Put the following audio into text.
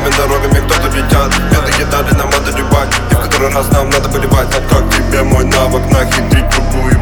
Этими дорогами кто-то летят, белые дали нам одолевать, и в который раз нам надо поливать. А как тебе мой навык нахитрить любую